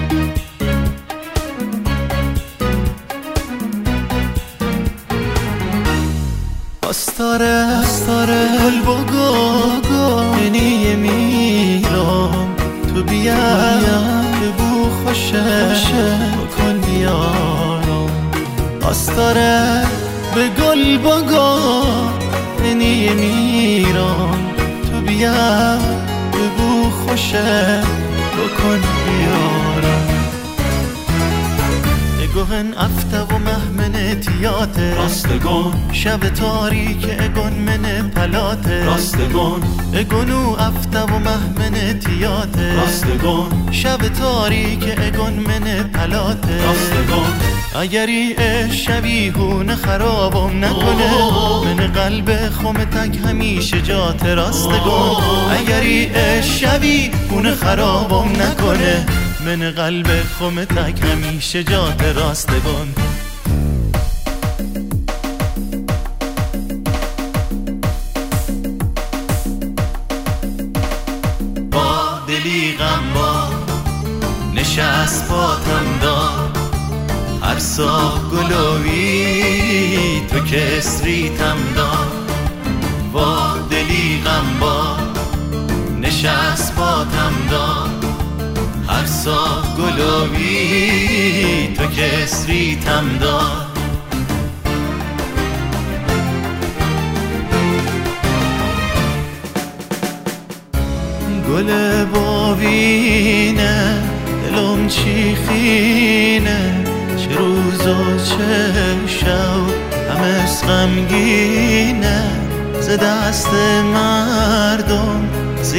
استاره گل بگو منی میرم تو بیا که بو خوشه بکن بیارم استاره به گل بگو منی میرم تو بیا که بو خوشه بکن بیارم گوهن افته و مهمن تیاته راستگون شب تاریک اگون من پلاته راستگون اگونو افته و مهمن تیاته راستگون شب تاریک اگون من پلاته راستگون اگری شبیهون خرابم نکنه من قلب خمتک همیشه جات راستگون اگری شبیهون خرابم نکنه من قلب خمتک همیشه جات راستگون با دلی غمبار نشست پاتم داد هر ساخ گلوی تو کسریتم داد با دلی غمبار نشست پاتم داد هر ساخ گلوی تو کسریتم داد گل باوینه دلم چیخینه چه روز و چه شب همه غمگینه ز دست مردم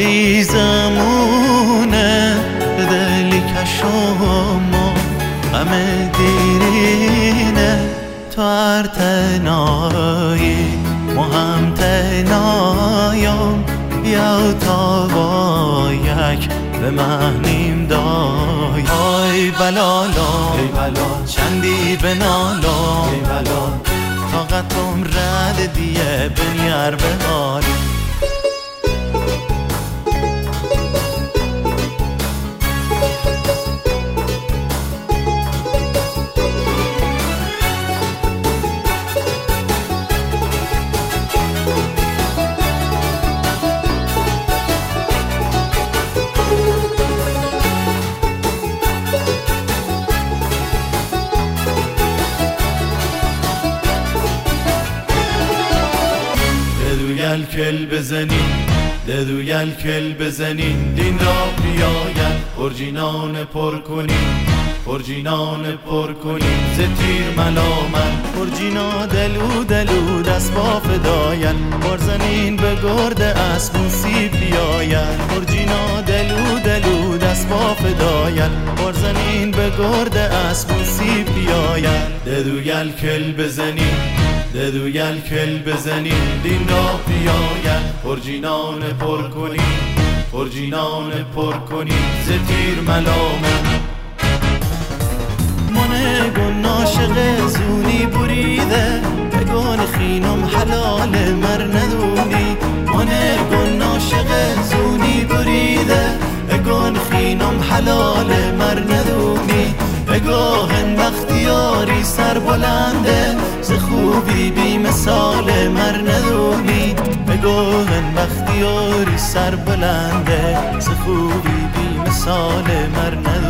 زیزمونه به دلی کشم غم دیرینه تو هر تنایی هم تنایم بیا تا با یک به مهنیم دای ای بلالا چندی بنالا ای بلا طاقتم رد دیه بنیر به حال ددوگل کل بزنین ددوگل کل بزنین دین را بیاین پرجینان پر کنین پرجینان پر کنین ز تیر ملامن پرجینا دلو دلو دست با فداین برزنین به گرد اسبوسی بیاین پرجینا دلو دلو دست با فداین برزنین به گرد اسبوسی بیاین ددوگل کل بزنین ددوگل کل بزنین دین را بیاین پرجینان پر کنین پرجینان پر کنین ز تیر ملامن من گون عاشق زونی بریده بگون خینم حلال مر ندونی من گون عاشق زونی بریده بگون خینم حلال مر ندونی بگوهن بختیاری سر بلنده ز خوبی بی مثال مر ندونی بگوهن بختیاری سر بلنده ز خوبی بی مثال مر ندونی